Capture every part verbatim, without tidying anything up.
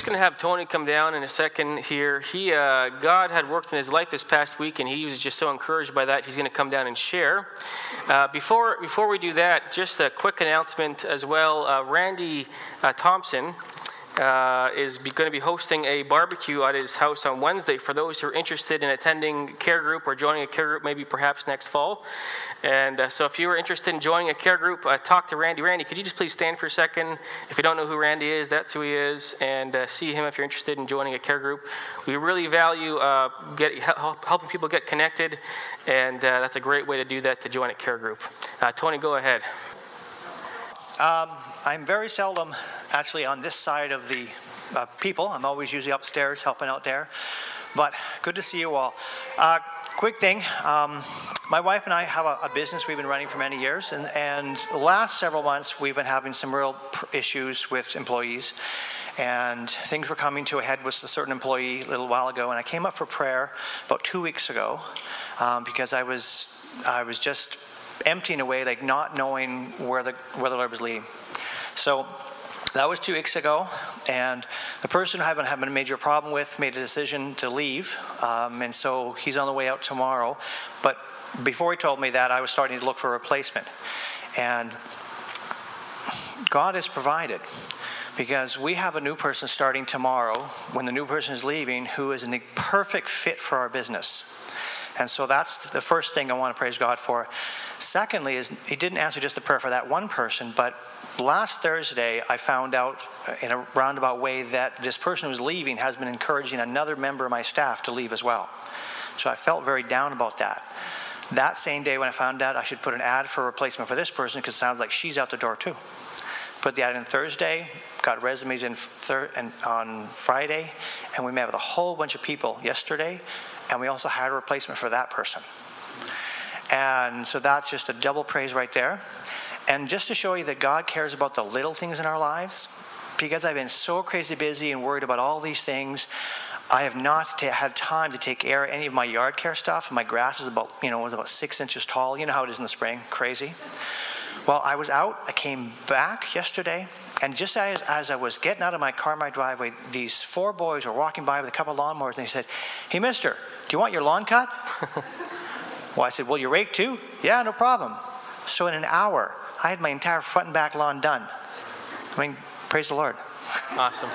just going to have Tony come down in a second here. He, uh, God had worked in his life this past week, and he was just so encouraged by that. He's going to come down and share. Uh, before before we do that, just a quick announcement as well. Uh, Randy uh, Thompson uh, is going to be hosting a barbecue at his house on Wednesday for those who are interested in attending care group or joining a care group, maybe perhaps next fall. And uh, so if you are interested in joining a care group, uh, talk to Randy. Randy, could you just please stand for a second? If you don't know who Randy is, that's who he is. And uh, see him if you're interested in joining a care group. We really value uh, get, help, helping people get connected. And uh, that's a great way to do that, to join a care group. Uh, Tony, go ahead. Um, I'm very seldom actually on this side of the uh, people. I'm always usually upstairs helping out there. But good to see you all. Uh, quick thing, um, my wife and I have a, a business we've been running for many years, and, and the last several months we've been having some real pr- issues with employees, and things were coming to a head with a certain employee a little while ago, and I came up for prayer about two weeks ago um, because I was I was just emptying away, like not knowing where the where the Lord was leading. So that was two weeks ago, and the person I've been having a major problem with made a decision to leave, um, and so he's on the way out tomorrow. But before he told me that, I was starting to look for a replacement. And God has provided, because we have a new person starting tomorrow when the new person is leaving who is a perfect fit for our business. And so that's the first thing I want to praise God for. Secondly, is he didn't answer just the prayer for that one person, but last Thursday I found out in a roundabout way that this person who's leaving has been encouraging another member of my staff to leave as well. So I felt very down about that. That same day when I found out I should put an ad for a replacement for this person, because it sounds like she's out the door too. Put the ad in Thursday, got resumes in thir- and on Friday, and we met with a whole bunch of people yesterday, and we also had a replacement for that person. And so that's just a double praise right there. And just to show you that God cares about the little things in our lives, because I've been so crazy busy and worried about all these things, I have not t- had time to take care of any of my yard care stuff. My grass is about, you know, was about six inches tall. You know how it is in the spring, crazy. Well, I was out, I came back yesterday, and just as, as I was getting out of my car in my driveway, these four boys were walking by with a couple of lawnmowers, and they said, "Hey, mister, do you want your lawn cut?" Well, I said, "Will you rake too?" "Yeah, no problem." So in an hour, I had my entire front and back lawn done. I mean, praise the Lord. Awesome.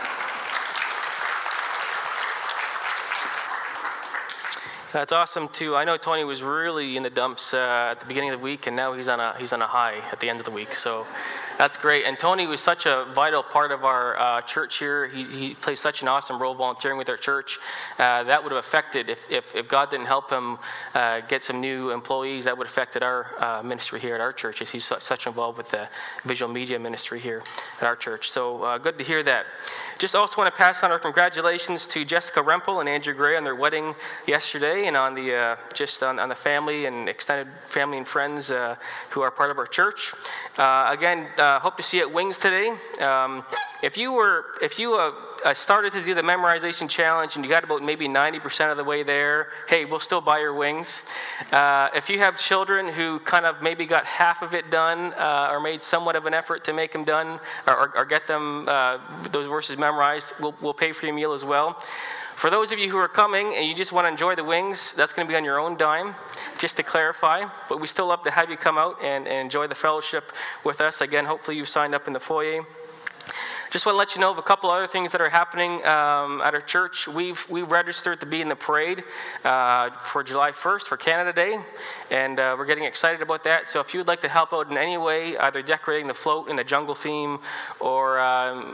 That's awesome too. I know Tony was really in the dumps uh, at the beginning of the week, and now he's on a he's on a high at the end of the week. So that's great. And Tony was such a vital part of our uh, church here. He he plays such an awesome role volunteering with our church. Uh, that would have affected if, if if God didn't help him uh, get some new employees. That would have affected our uh, ministry here at our church, as he's so, such involved with the visual media ministry here at our church. So uh, good to hear that. Just also want to pass on our congratulations to Jessica Rempel and Andrew Gray on their wedding yesterday, and on the uh, just on, on the family and extended family and friends uh, who are part of our church. Uh, again, uh, hope to see you at Wings today. Um, if you were, if you uh, uh, started to do the memorization challenge and you got about maybe ninety percent of the way there, hey, we'll still buy your wings. Uh, if you have children who kind of maybe got half of it done uh, or made somewhat of an effort to make them done or, or, or get them uh, those verses memorized, we'll, we'll pay for your meal as well. For those of you who are coming and you just want to enjoy the wings, that's going to be on your own dime, just to clarify. But we still love to have you come out and, and enjoy the fellowship with us. Again, hopefully you've signed up in the foyer. Just want to let you know of a couple other things that are happening um, at our church. We've we registered to be in the parade uh, for July first for Canada Day, and uh, we're getting excited about that. So if you would like to help out in any way, either decorating the float in the jungle theme or um,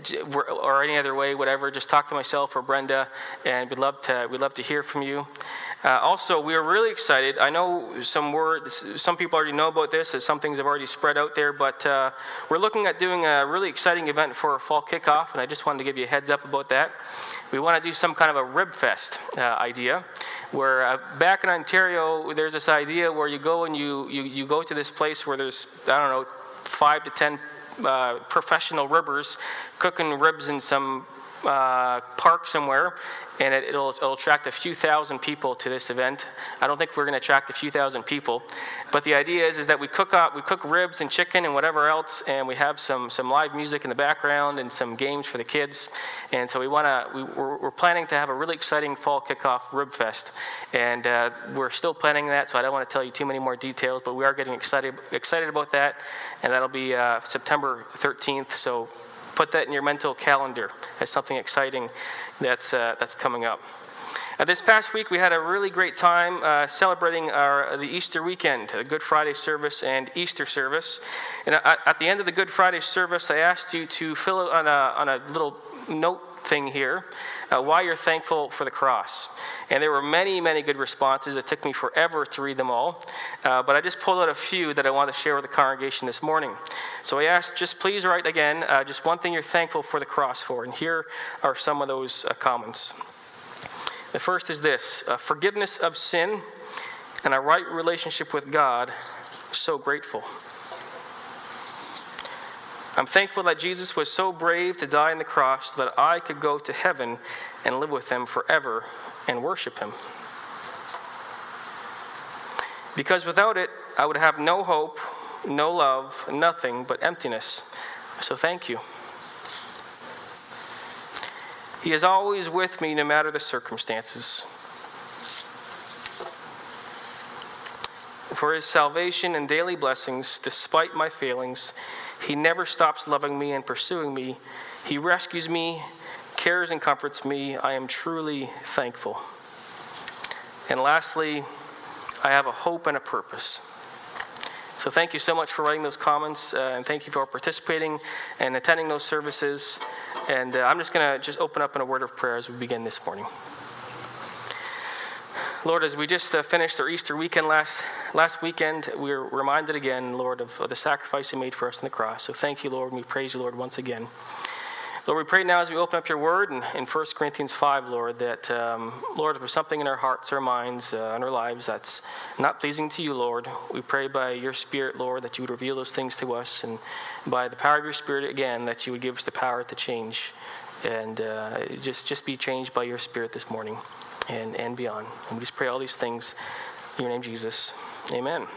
or any other way, whatever, just talk to myself or Brenda, and we'd love to we'd love to hear from you. Uh, also, we are really excited. I know some words, some people already know about this, as some things have already spread out there, but uh, we're looking at doing a really exciting event for a fall kickoff, and I just wanted to give you a heads up about that. We want to do some kind of a rib fest uh, idea, where uh, back in Ontario, there's this idea where you go and you, you, you go to this place where there's, I don't know, five to ten uh, professional ribbers cooking ribs in some uh, park somewhere, and it, it'll, it'll attract a few thousand people to this event. I don't think we're going to attract a few thousand people, but the idea is, is that we cook up, we cook ribs and chicken and whatever else, and we have some some live music in the background and some games for the kids. And so we want to, we, we're, we're planning to have a really exciting fall kickoff Rib Fest, and uh, we're still planning that. So I don't want to tell you too many more details, but we are getting excited excited about that, and that'll be uh, September thirteenth. So put that in your mental calendar as something exciting that's uh, that's coming up. Uh, this past week, we had a really great time uh, celebrating our the Easter weekend, the Good Friday service and Easter service. And at, at the end of the Good Friday service, I asked you to fill out on a on a little note thing here uh, why you're thankful for the cross. And there were many, many good responses. It took me forever to read them all, uh, but I just pulled out a few that I want to share with the congregation this morning. So I asked, just please write again, uh, just one thing you're thankful for the cross for. And here are some of those uh, comments. The first is this: uh, forgiveness of sin and a right relationship with God. So grateful. I'm thankful that Jesus was so brave to die on the cross so that I could go to heaven and live with him forever and worship him. Because without it, I would have no hope, no love, nothing but emptiness. So thank you. He is always with me no matter the circumstances. For his salvation and daily blessings, despite my failings, he never stops loving me and pursuing me. He rescues me, cares and comforts me. I am truly thankful. And lastly, I have a hope and a purpose. So thank you so much for writing those comments, uh, and thank you for participating and attending those services. And uh, I'm just going to just open up in a word of prayer as we begin this morning. Lord, as we just uh, finished our Easter weekend last last weekend, we were reminded again, Lord, of, of the sacrifice you made for us on the cross. So thank you, Lord, and we praise you, Lord, once again. Lord, we pray now as we open up your word in, in First Corinthians five, Lord, that, um, Lord, if there's something in our hearts, our minds, uh, and our lives that's not pleasing to you, Lord, we pray by your Spirit, Lord, that you would reveal those things to us, and by the power of your Spirit, again, that you would give us the power to change, and uh, just, just be changed by your Spirit this morning and, and beyond. And we just pray all these things in your name, Jesus. Amen.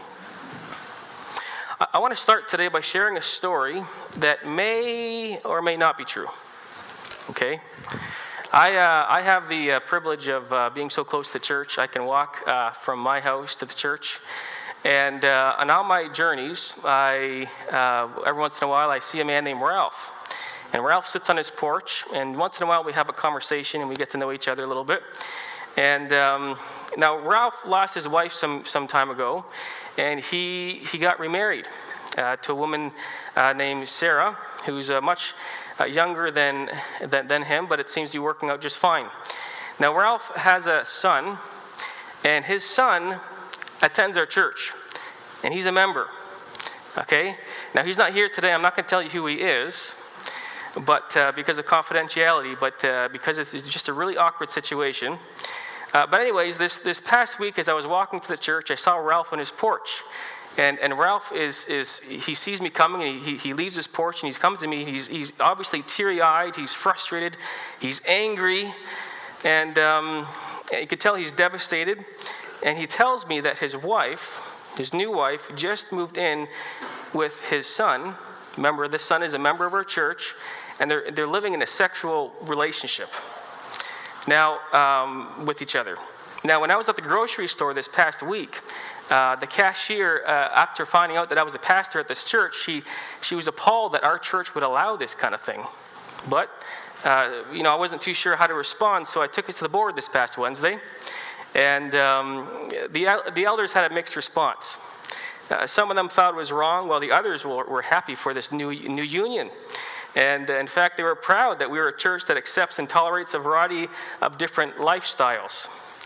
I want to start today by sharing a story that may or may not be true. Okay? I uh, I have the uh, privilege of uh, being so close to church. I can walk uh, from my house to the church. And uh, on all my journeys, I uh, every once in a while I see a man named Ralph. And Ralph sits on his porch, and once in a while we have a conversation and we get to know each other a little bit. And um, now Ralph lost his wife some, some time ago, and he he got remarried uh, to a woman uh, named Sarah, who's uh, much uh, younger than, than than him, but it seems to be working out just fine. Now Ralph has a son, and his son attends our church, and he's a member. Okay? Now he's not here today. I'm not going to tell you who he is, but uh, because of confidentiality, but uh, because it's just a really awkward situation. Uh, but anyways, this, this past week as I was walking to the church, I saw Ralph on his porch. And and Ralph is, is he sees me coming, and he, he leaves his porch, and he's comes to me. He's, he's obviously teary-eyed, he's frustrated, he's angry, and um, you could tell he's devastated. And he tells me that his wife, his new wife, just moved in with his son. Remember, this son is a member of our church, and they're they're living in a sexual relationship now um, with each other. Now, when I was at the grocery store this past week, uh, the cashier, uh, after finding out that I was a pastor at this church, she she was appalled that our church would allow this kind of thing. But uh, you know, I wasn't too sure how to respond, so I took it to the board this past Wednesday, and um, the the elders had a mixed response. Uh, some of them thought it was wrong, while the others were, were happy for this new new union. And uh, in fact, they were proud that we were a church that accepts and tolerates a variety of different lifestyles.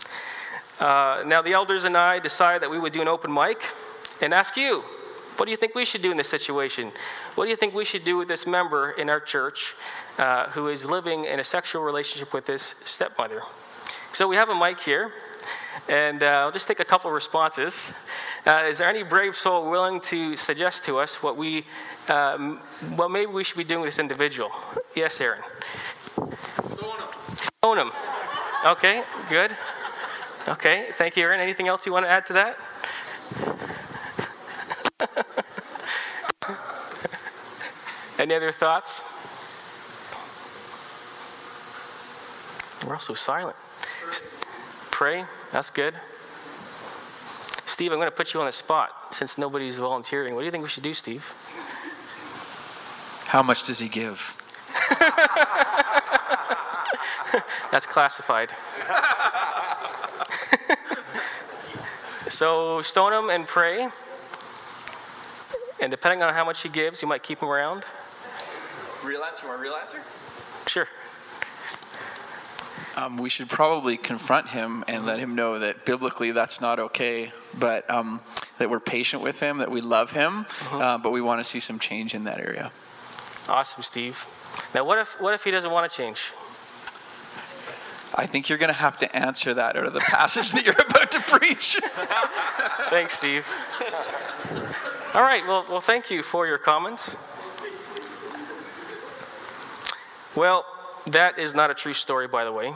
Uh, now, the elders and I decided that we would do an open mic and ask you, what do you think we should do in this situation? What do you think we should do with this member in our church uh, who is living in a sexual relationship with his stepmother? So we have a mic here. And uh, I'll just take a couple of responses. Uh, is there any brave soul willing to suggest to us what we, um, what maybe we should be doing with this individual? Yes, Aaron. Own him. Okay, good. Okay, thank you, Aaron. Anything else you want to add to that? Any other thoughts? We're all so silent. Pray. That's good. Steve, I'm going to put you on the spot since nobody's volunteering. What do you think we should do, Steve? How much does he give? That's classified. So stone him and pray. And depending on how much he gives, you might keep him around. Real answer? You want a real answer? Sure. Um, we should probably confront him and let him know that biblically that's not okay, but um, that we're patient with him, that we love him, mm-hmm. uh, but we want to see some change in that area. Awesome, Steve. Now, what if what if he doesn't want to change? I think you're going to have to answer that out of the passage that you're about to preach. Thanks, Steve. All right, well, well, thank you for your comments. Well, that is not a true story, by the way.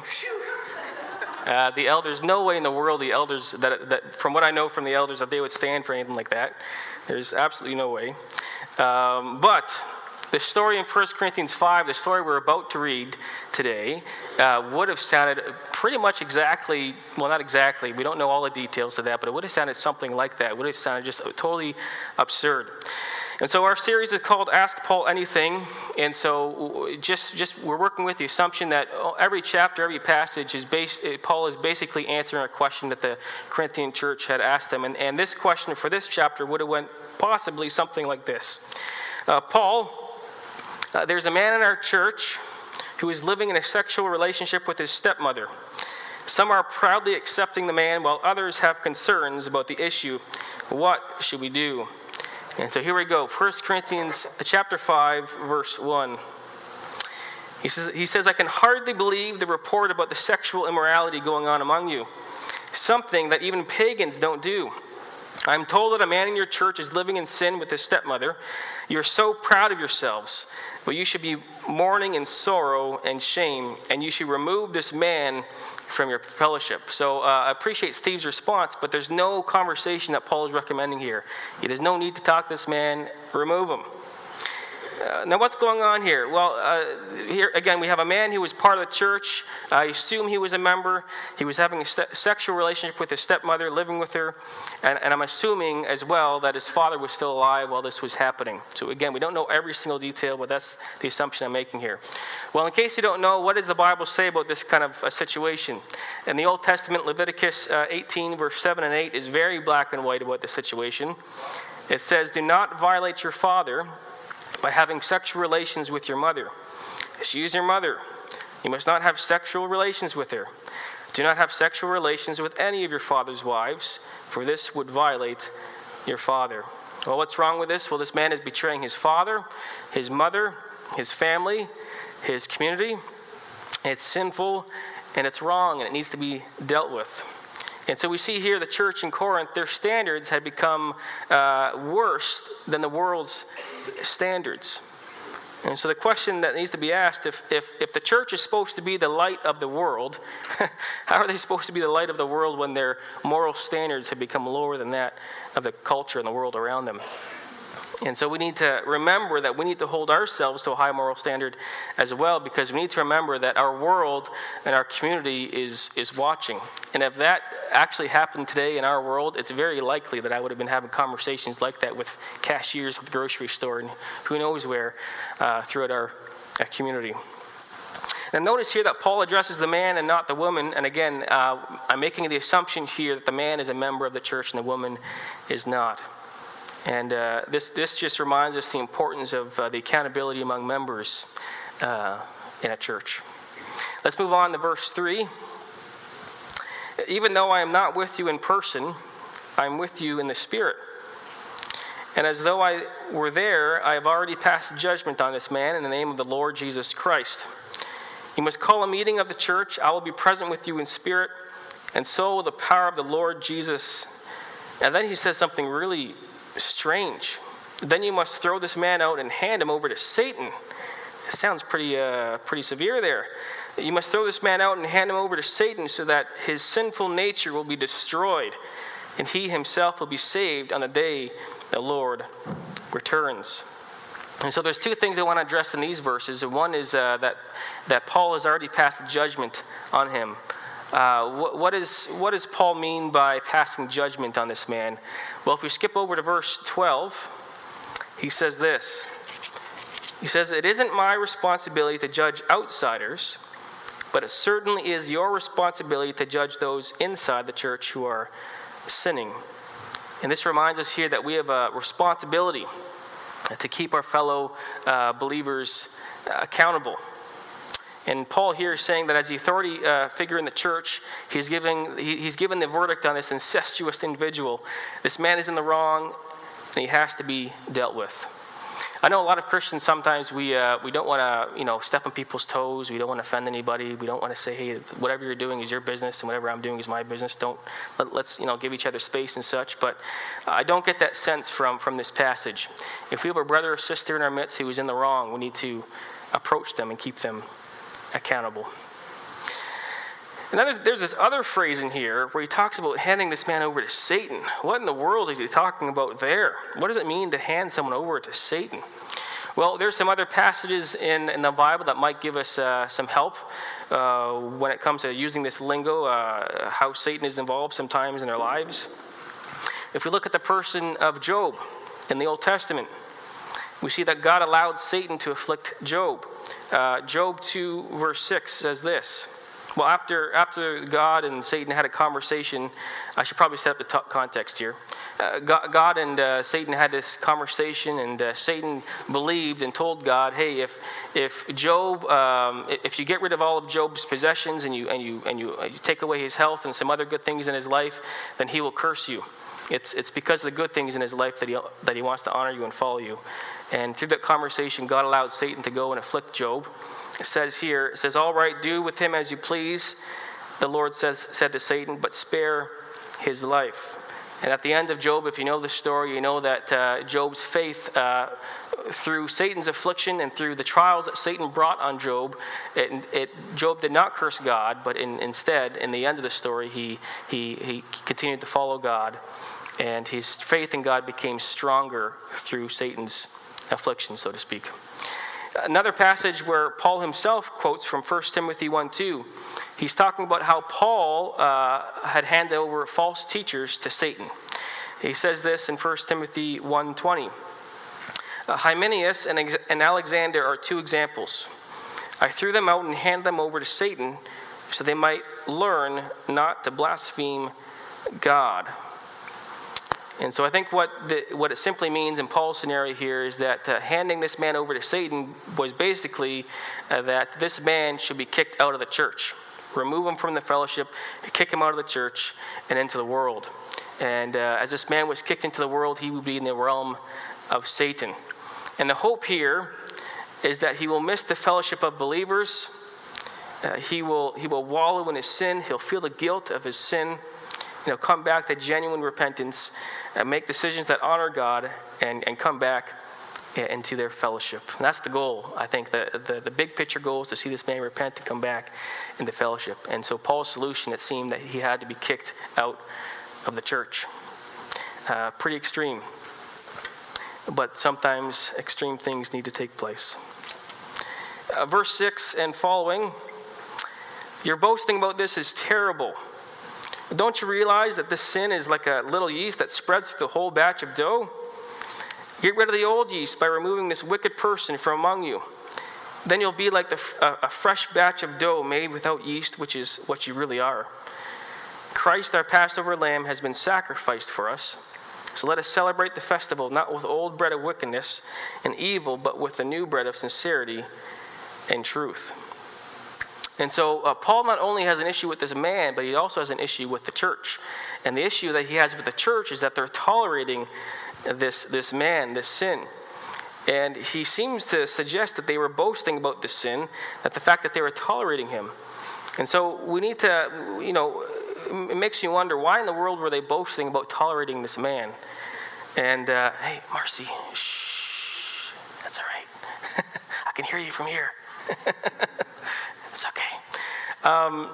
Uh, the elders, no way in the world the elders, that, that from what I know from the elders, that they would stand for anything like that. There's absolutely no way. Um, but the story in First Corinthians five, the story we're about to read today, uh, would have sounded pretty much exactly, well, not exactly, we don't know all the details of that, but it would have sounded something like that. It would have sounded just totally absurd. And so our series is called Ask Paul Anything. And so just, just we're working with the assumption that every chapter, every passage is based, Paul is basically answering a question that the Corinthian church had asked him. And, and this question for this chapter would have went possibly something like this. Uh, Paul, uh, there's a man in our church who is living in a sexual relationship with his stepmother. Some are proudly accepting the man, while others have concerns about the issue. What should we do? And so here we go, First Corinthians chapter five, verse one. He says, he says, I can hardly believe the report about the sexual immorality going on among you, something that even pagans don't do. I'm told that a man in your church is living in sin with his stepmother. You're so proud of yourselves, but you should be mourning in sorrow and shame, and you should remove this man from your fellowship. So uh, I appreciate Steve's response, but there's no conversation that Paul is recommending here. There's no need to talk to this man. Remove him. Uh, now, what's going on here? Well, uh, here again, we have a man who was part of the church. I assume he was a member. He was having a st- sexual relationship with his stepmother, living with her. And, and I'm assuming as well that his father was still alive while this was happening. So again, we don't know every single detail, but that's the assumption I'm making here. Well, in case you don't know, what does the Bible say about this kind of a situation? In the Old Testament, Leviticus uh, eighteen, verse seven and eight is very black and white about the situation. It says, do not violate your father by having sexual relations with your mother. She is your mother. You must not have sexual relations with her. Do not have sexual relations with any of your father's wives, for this would violate your father. Well, what's wrong with this? Well, this man is betraying his father, his mother, his family, his community. It's sinful, and it's wrong, and it needs to be dealt with. And so we see here the church in Corinth, their standards had become uh, worse than the world's standards. And so the question that needs to be asked, if, if, if the church is supposed to be the light of the world, how are they supposed to be the light of the world when their moral standards have become lower than that of the culture and the world around them? And so we need to remember that we need to hold ourselves to a high moral standard as well, because we need to remember that our world and our community is, is watching. And if that actually happened today in our world, it's very likely that I would have been having conversations like that with cashiers at the grocery store and who knows where uh, throughout our, our community. And notice here that Paul addresses the man and not the woman. And again, uh, I'm making the assumption here that the man is a member of the church and the woman is not. And uh, this this just reminds us the importance of uh, the accountability among members uh, in a church. Let's move on to verse three. Even though I am not with you in person, I am with you in the Spirit. And as though I were there, I have already passed judgment on this man in the name of the Lord Jesus Christ. You must call a meeting of the church. I will be present with you in spirit, and so will the power of the Lord Jesus. And then he says something really strange. Then you must throw this man out and hand him over to Satan, It sounds pretty, uh, pretty severe there. You must throw this man out and hand him over to Satan so that his sinful nature will be destroyed, and he himself will be saved on the day the Lord returns. And so there's two things I want to address in these verses. One is uh, that, that Paul has already passed judgment on him. Uh, what, what, is, what does Paul mean by passing judgment on this man? Well, if we skip over to verse twelve, he says this. He says, "It isn't my responsibility to judge outsiders, but it certainly is your responsibility to judge those inside the church who are sinning." And this reminds us here that we have a responsibility to keep our fellow uh, believers uh, accountable. And Paul here is saying that as the authority uh, figure in the church, he's giving he, he's given the verdict on this incestuous individual. This man is in the wrong, and he has to be dealt with. I know a lot of Christians, sometimes we uh, we don't want to, you know, step on people's toes. We don't want to offend anybody. We don't want to say, hey, whatever you're doing is your business, and whatever I'm doing is my business. Don't let, let's you know give each other space and such. But I don't get that sense from from this passage. If we have a brother or sister in our midst who is in the wrong, we need to approach them and keep them accountable. And then there's, there's this other phrase in here where he talks about handing this man over to Satan. What in the world is he talking about there? What does it mean to hand someone over to Satan? Well, there's some other passages in, in the Bible that might give us uh, some help uh, when it comes to using this lingo, uh, how Satan is involved sometimes in our lives. If we look at the person of Job in the Old Testament, we see that God allowed Satan to afflict Job. Uh, Job two verse six says this. Well, after after God and Satan had a conversation, I should probably set up the top context here. Uh, God, God and uh, Satan had this conversation, and uh, Satan believed and told God, "Hey, if if Job, um, if you get rid of all of Job's possessions and you and you and you, uh, you take away his health and some other good things in his life, then he will curse you. It's it's because of the good things in his life that he that he wants to honor you and follow you." And through that conversation, God allowed Satan to go and afflict Job. It says here, it says, "All right, do with him as you please," the Lord says, said to Satan, "but spare his life." And at the end of Job, if you know the story, you know that uh, Job's faith, uh, through Satan's affliction and through the trials that Satan brought on Job, it, it, Job did not curse God, but in, instead, in the end of the story, he, he, he continued to follow God, and his faith in God became stronger through Satan's affliction, so to speak. Another passage where Paul himself quotes from First Timothy one two, he's talking about how Paul uh, had handed over false teachers to Satan. He says this in First Timothy one twenty. Uh, Hymenaeus and, and Alexander are two examples. I threw them out and handed them over to Satan so they might learn not to blaspheme God. And so I think what the, what it simply means in Paul's scenario here is that uh, handing this man over to Satan was basically uh, that this man should be kicked out of the church. Remove him from the fellowship, kick him out of the church and into the world. And uh, as this man was kicked into the world, he would be in the realm of Satan. And the hope here is that he will miss the fellowship of believers. Uh, he will he will wallow in his sin. He'll feel the guilt of his sin. You know, come back to genuine repentance, and make decisions that honor God, and, and come back into their fellowship. And that's the goal. I think the, the the big picture goal is to see this man repent and come back into fellowship. And so Paul's solution, it seemed that he had to be kicked out of the church. Uh, pretty extreme. But sometimes extreme things need to take place. Uh, verse six and following, your boasting about this is terrible. Don't you realize that this sin is like a little yeast that spreads through the whole batch of dough? Get rid of the old yeast by removing this wicked person from among you. Then you'll be like the, a, a fresh batch of dough made without yeast, which is what you really are. Christ, our Passover lamb, has been sacrificed for us. So let us celebrate the festival not with old bread of wickedness and evil, but with the new bread of sincerity and truth. And so uh, Paul not only has an issue with this man, but he also has an issue with the church. And the issue that he has with the church is that they're tolerating this, this man, this sin. And he seems to suggest that they were boasting about this sin, that the fact that they were tolerating him. And so we need to, you know, it makes you wonder, why in the world were they boasting about tolerating this man? And, uh, hey, Marcy, shh, that's all right. I can hear you from here. It's okay. Um,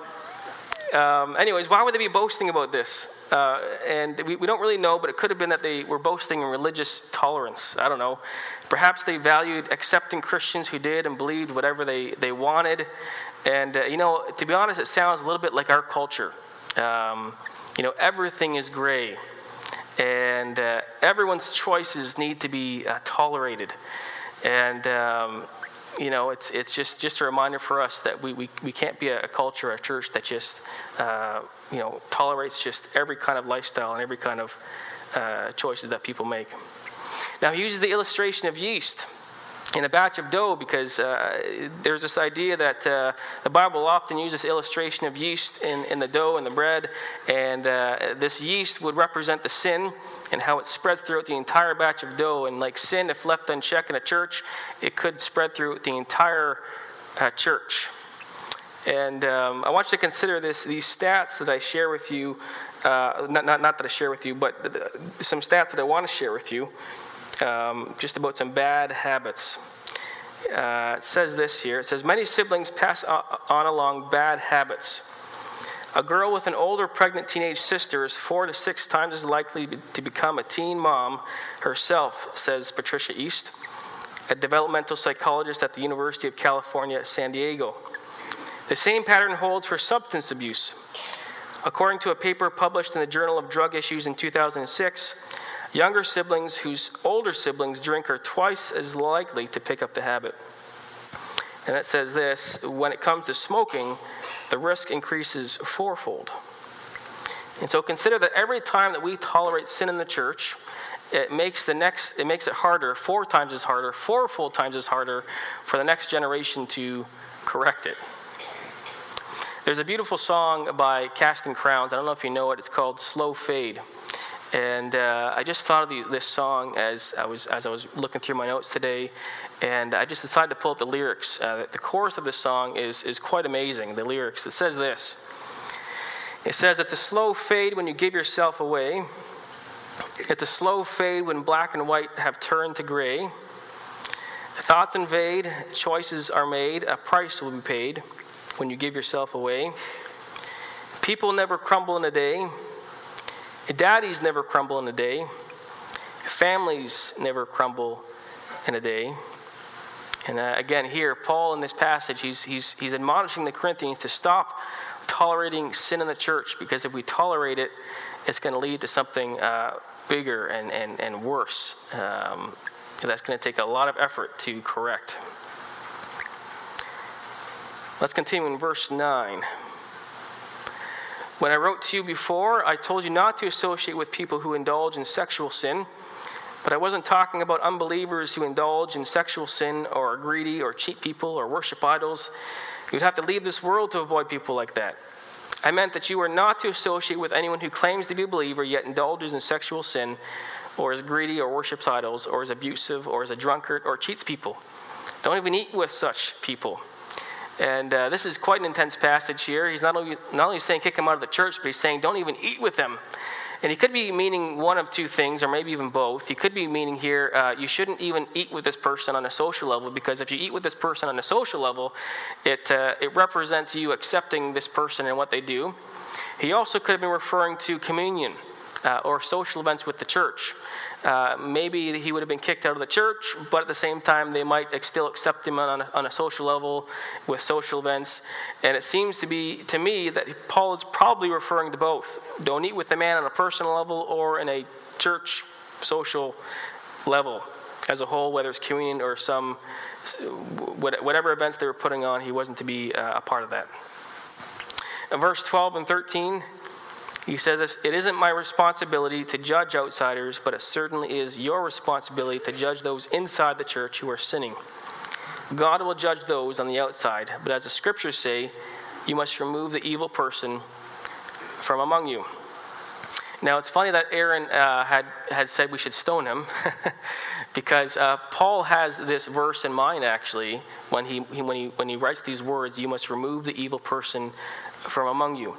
um, anyways, why would they be boasting about this? Uh, and we, we don't really know, but it could have been that they were boasting in religious tolerance. I don't know. Perhaps they valued accepting Christians who did and believed whatever they, they wanted. And, uh, you know, to be honest, it sounds a little bit like our culture. Um, you know, everything is gray. And uh, everyone's choices need to be uh, tolerated. And, um, you know, it's it's just, just a reminder for us that we, we, we can't be a, a culture, a church that just, uh, you know, tolerates just every kind of lifestyle and every kind of uh, choices that people make. Now, he uses the illustration of yeast in a batch of dough because uh, there's this idea that uh, the Bible often uses illustration of yeast in, in the dough and the bread, and uh, this yeast would represent the sin and how it spreads throughout the entire batch of dough. And like sin, if left unchecked in a church, it could spread through the entire uh, church. And um, I want you to consider this, these stats that I share with you, uh, not, not, not that I share with you, but some stats that I want to share with you. Um, just about some bad habits. Uh, it says this here. It says, many siblings pass on along bad habits. A girl with an older pregnant teenage sister is four to six times as likely to become a teen mom herself, says Patricia East, a developmental psychologist at the University of California, San Diego. The same pattern holds for substance abuse. According to a paper published in the Journal of Drug Issues in two thousand six, younger siblings whose older siblings drink are twice as likely to pick up the habit. And it says this, when it comes to smoking, the risk increases fourfold. And so consider that every time that we tolerate sin in the church, it makes the next it makes it harder, four times as harder, fourfold times as harder for the next generation to correct it. There's a beautiful song by Casting Crowns. I don't know if you know it. It's called Slow Fade. And uh, I just thought of the, this song as I was as I was looking through my notes today, and I just decided to pull up the lyrics. Uh, the chorus of this song is is quite amazing. The lyrics. It says this. It says, "It's a slow fade when you give yourself away. It's a slow fade when black and white have turned to gray. Thoughts invade, choices are made, a price will be paid when you give yourself away. People never crumble in a day. Daddies never crumble in a day. Families never crumble in a day." And uh, again, here, Paul in this passage, he's, he's, he's admonishing the Corinthians to stop tolerating sin in the church, because if we tolerate it, it's going to lead to something uh, bigger and, and, and worse. Um, that's going to take a lot of effort to correct. Let's continue in verse nine. "When I wrote to you before, I told you not to associate with people who indulge in sexual sin, but I wasn't talking about unbelievers who indulge in sexual sin or are greedy or cheat people or worship idols. You'd have to leave this world to avoid people like that. I meant that you are not to associate with anyone who claims to be a believer yet indulges in sexual sin or is greedy or worships idols or is abusive or is a drunkard or cheats people. Don't even eat with such people." And uh, this is quite an intense passage here. He's not only, not only saying kick him out of the church, but he's saying don't even eat with them. And he could be meaning one of two things, or maybe even both. He could be meaning here, uh, you shouldn't even eat with this person on a social level, because if you eat with this person on a social level, it uh, it represents you accepting this person and what they do. He also could have been referring to communion uh, or social events with the church. Uh, maybe he would have been kicked out of the church, but at the same time, they might still accept him on a, on a social level with social events. And it seems to be, to me, that Paul is probably referring to both. Don't eat with the man on a personal level or in a church social level as a whole, whether it's communion or some, whatever events they were putting on, he wasn't to be uh, a part of that. In verse twelve and thirteen, he says this, "It isn't my responsibility to judge outsiders, but it certainly is your responsibility to judge those inside the church who are sinning. God will judge those on the outside, but as the scriptures say, you must remove the evil person from among you." Now, it's funny that Aaron uh, had, had said we should stone him, because uh, Paul has this verse in mind, actually, when he, he, when, he, when he writes these words, "You must remove the evil person from among you."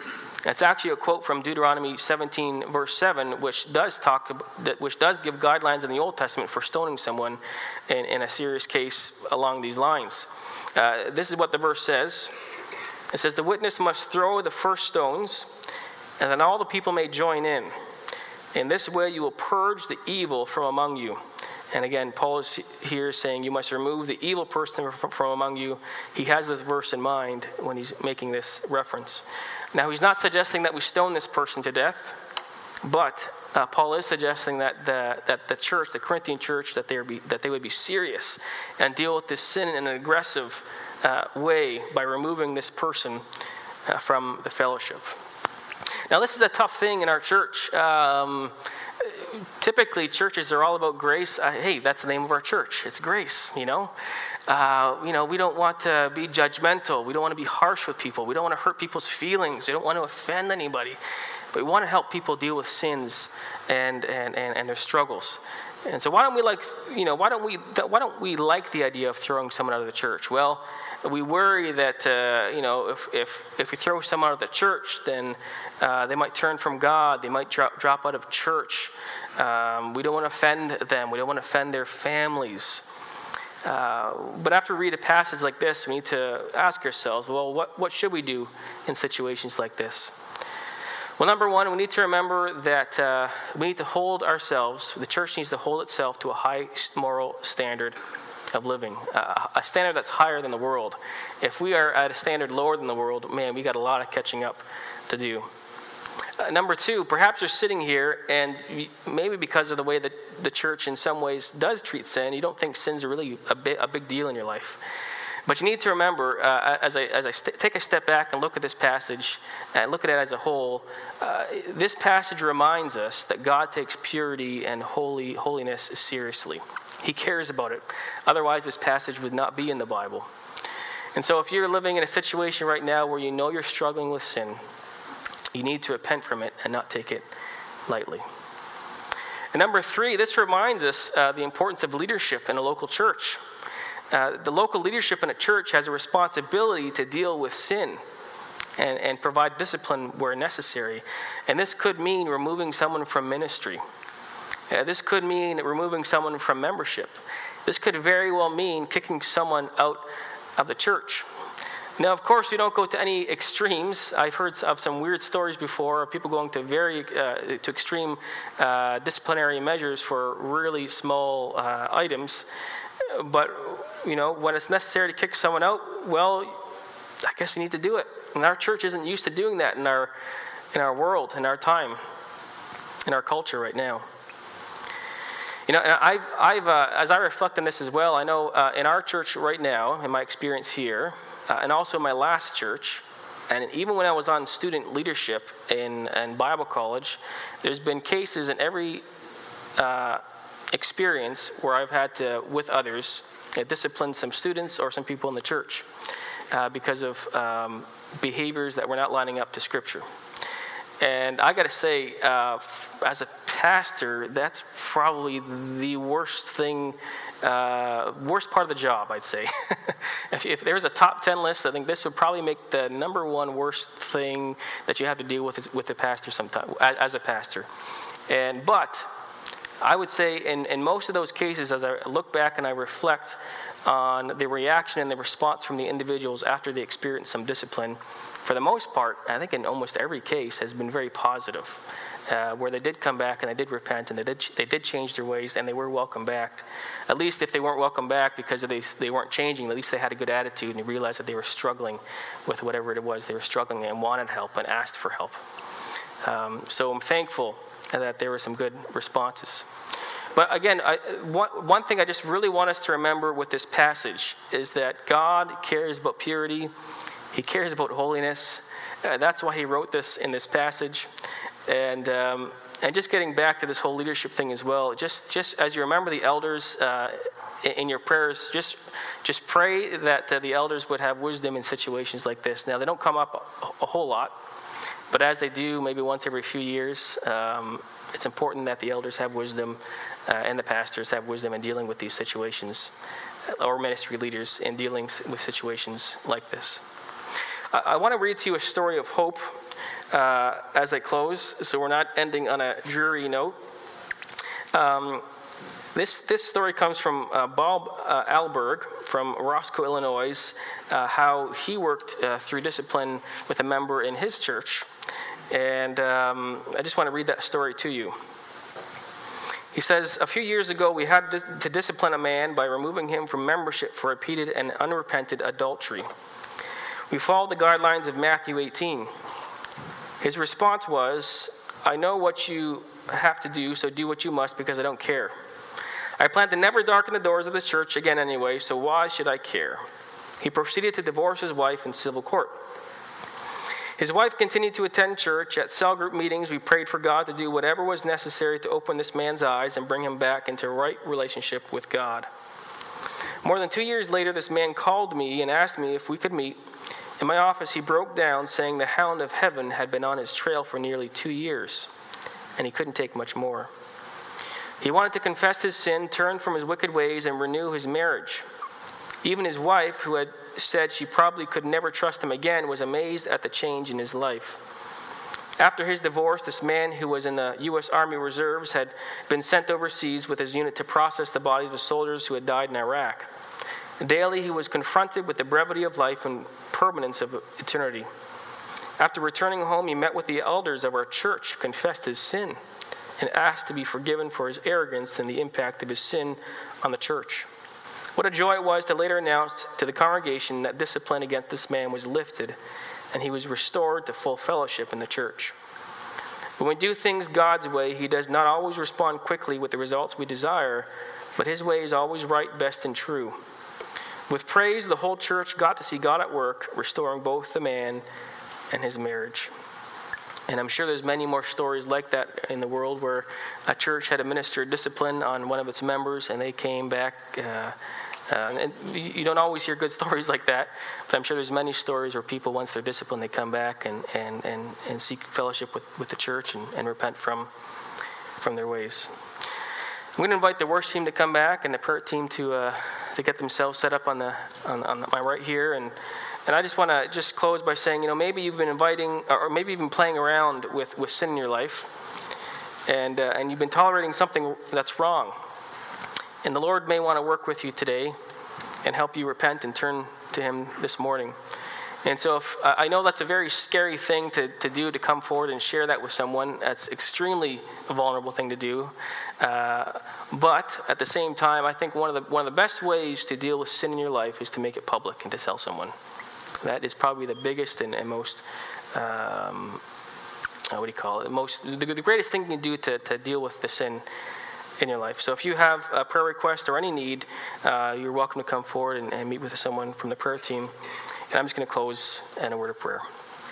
It's actually a quote from Deuteronomy seventeen, verse seven, which does talk about, which does give guidelines in the Old Testament for stoning someone in, in a serious case along these lines. Uh, this is what the verse says. It says, "The witness must throw the first stones, and then all the people may join in. In this way you will purge the evil from among you." And again, Paul is here saying you must remove the evil person from among you. He has this verse in mind when he's making this reference. Now, he's not suggesting that we stone this person to death, but uh, Paul is suggesting that the, that the church, the Corinthian church, that they, be, that they would be serious and deal with this sin in an aggressive uh, way by removing this person uh, from the fellowship. Now, this is a tough thing in our church. Um, typically, churches are all about grace. Uh, hey, that's the name of our church. It's grace, you know. Uh, you know, we don't want to be judgmental. We don't want to be harsh with people. We don't want to hurt people's feelings. We don't want to offend anybody. But we want to help people deal with sins and, and, and, and their struggles. And so why don't we like, you know, why don't we why don't we like the idea of throwing someone out of the church? Well, we worry that, uh, you know, if, if if we throw someone out of the church, then uh, they might turn from God. They might drop, drop out of church. Um, we don't want to offend them. We don't want to offend their families. Uh, but after we read a passage like this, we need to ask ourselves, well, what, what should we do in situations like this? Well, number one, we need to remember that uh, we need to hold ourselves, the church needs to hold itself to a high moral standard of living, uh, a standard that's higher than the world. If we are at a standard lower than the world, man, we got a lot of catching up to do. Uh, number two, perhaps you're sitting here and you, maybe because of the way that the church in some ways does treat sin, you don't think sin's really a, bit, a big deal in your life. But you need to remember, uh, as I, as I st- take a step back and look at this passage and look at it as a whole, uh, this passage reminds us that God takes purity and holy holiness seriously. He cares about it. Otherwise, this passage would not be in the Bible. And so if you're living in a situation right now where you know you're struggling with sin, you need to repent from it and not take it lightly. And number three, this reminds us uh, the importance of leadership in a local church. Uh, the local leadership in a church has a responsibility to deal with sin and, and provide discipline where necessary. And this could mean removing someone from ministry. Uh, this could mean removing someone from membership. This could very well mean kicking someone out of the church. Now, of course, we don't go to any extremes. I've heard of some weird stories before of people going to very uh, to extreme uh, disciplinary measures for really small uh, items. But, you know, when it's necessary to kick someone out, well, I guess you need to do it. And our church isn't used to doing that in our in our world, in our time, in our culture right now. You know, and I've, I've uh, as I reflect on this as well, I know uh, in our church right now, in my experience here, uh, and also my last church, and even when I was on student leadership in, in Bible college, there's been cases in every uh, experience where I've had to, with others, uh, discipline some students or some people in the church uh, because of um, behaviors that were not lining up to Scripture. And I got to say, uh, as a pastor, that's probably the worst thing, uh, worst part of the job, I'd say. if, if there's a top ten list, I think this would probably make the number one worst thing that you have to deal with with a pastor sometime, as a pastor. And but I would say in, in most of those cases, as I look back and I reflect on the reaction and the response from the individuals after they experience some discipline, for the most part, I think in almost every case has been very positive, uh, where they did come back and they did repent and they did they did change their ways and they were welcomed back. At least if they weren't welcomed back because they they weren't changing, at least they had a good attitude and they realized that they were struggling with whatever it was they were struggling and wanted help and asked for help. Um, so I'm thankful that there were some good responses. But again, I, one, one thing I just really want us to remember with this passage is that God cares about purity. He cares about holiness. Uh, that's why he wrote this in this passage. And um, and just getting back to this whole leadership thing as well, just just as you remember the elders uh, in, in your prayers, just just pray that uh, the elders would have wisdom in situations like this. Now, they don't come up a, a whole lot, but as they do, maybe once every few years, um, it's important that the elders have wisdom uh, and the pastors have wisdom in dealing with these situations, or ministry leaders in dealing with situations like this. I want to read to you a story of hope uh, as I close, so we're not ending on a dreary note. Um, this this story comes from uh, Bob uh, Alberg from Roscoe, Illinois, uh, how he worked uh, through discipline with a member in his church. And um, I just want to read that story to you. He says, a few years ago, we had to discipline a man by removing him from membership for repeated and unrepented adultery. We followed the guidelines of Matthew eighteen. His response was, I know what you have to do, so do what you must because I don't care. I plan to never darken the doors of this church again anyway, so why should I care? He proceeded to divorce his wife in civil court. His wife continued to attend church. At cell group meetings, we prayed for God to do whatever was necessary to open this man's eyes and bring him back into a right relationship with God. More than two years later, this man called me and asked me if we could meet. In my office, he broke down, saying the hound of heaven had been on his trail for nearly two years, and he couldn't take much more. He wanted to confess his sin, turn from his wicked ways, and renew his marriage. Even his wife, who had said she probably could never trust him again, was amazed at the change in his life. After his divorce, this man, who was in the U S Army Reserves, had been sent overseas with his unit to process the bodies of soldiers who had died in Iraq. Daily, he was confronted with the brevity of life and permanence of eternity. After returning home, he met with the elders of our church, confessed his sin, and asked to be forgiven for his arrogance and the impact of his sin on the church. What a joy it was to later announce to the congregation that discipline against this man was lifted and he was restored to full fellowship in the church. When we do things God's way, he does not always respond quickly with the results we desire, but his way is always right, best, and true. With praise, the whole church got to see God at work, restoring both the man and his marriage. And I'm sure there's many more stories like that in the world where a church had administered discipline on one of its members and they came back. Uh, uh, and you don't always hear good stories like that, but I'm sure there's many stories where people, once they're disciplined, they come back and, and, and, and seek fellowship with, with the church and, and repent from, from their ways. I'm going to invite the worship team to come back and the prayer team to uh, to get themselves set up on the on, on my right here. And and I just want to just close by saying, you know, maybe you've been inviting, or maybe you've been playing around with, with sin in your life, and uh, and you've been tolerating something that's wrong. And the Lord may want to work with you today and help you repent and turn to Him this morning. And so if, uh, I know that's a very scary thing to, to do, to come forward and share that with someone. That's extremely a vulnerable thing to do. Uh, but at the same time, I think one of the one of the best ways to deal with sin in your life is to make it public and to tell someone. That is probably the biggest and, and most, um, what do you call it, most the, the greatest thing you can do to, to deal with the sin in your life. So if you have a prayer request or any need, uh, you're welcome to come forward and, and meet with someone from the prayer team. And I'm just going to close in a word of prayer.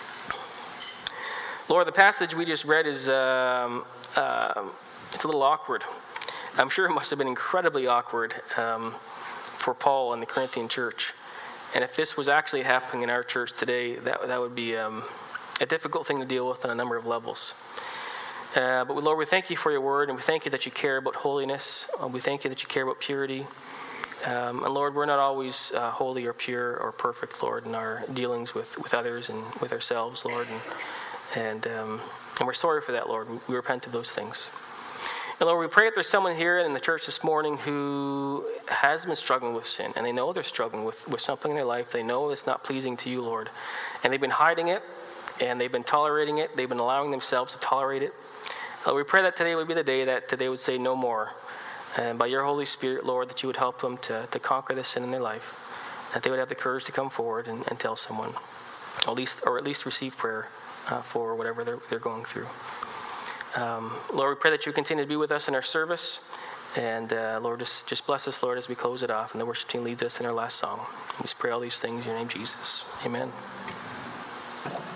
Lord, the passage we just read is um, uh, it's a little awkward. I'm sure it must have been incredibly awkward um, for Paul and the Corinthian church. And if this was actually happening in our church today, that that would be um, a difficult thing to deal with on a number of levels. Uh, but Lord, we thank you for your word, and we thank you that you care about holiness. Uh, we thank you that you care about purity. Um, and Lord, we're not always uh, holy or pure or perfect, Lord, in our dealings with, with others and with ourselves, Lord. And and, um, and we're sorry for that, Lord. We, we repent of those things. And Lord, we pray if there's someone here in the church this morning who has been struggling with sin, and they know they're struggling with, with something in their life. They know it's not pleasing to you, Lord. And they've been hiding it, and they've been tolerating it. They've been allowing themselves to tolerate it. Lord, we pray that today would be the day that they would say no more. And by your Holy Spirit, Lord, that you would help them to, to conquer this sin in their life, that they would have the courage to come forward and, and tell someone, at least, or at least receive prayer uh, for whatever they're, they're going through. Um, Lord, we pray that you continue to be with us in our service, and uh, Lord, just, just bless us, Lord, as we close it off, and the worship team leads us in our last song. We just pray all these things in your name, Jesus. Amen.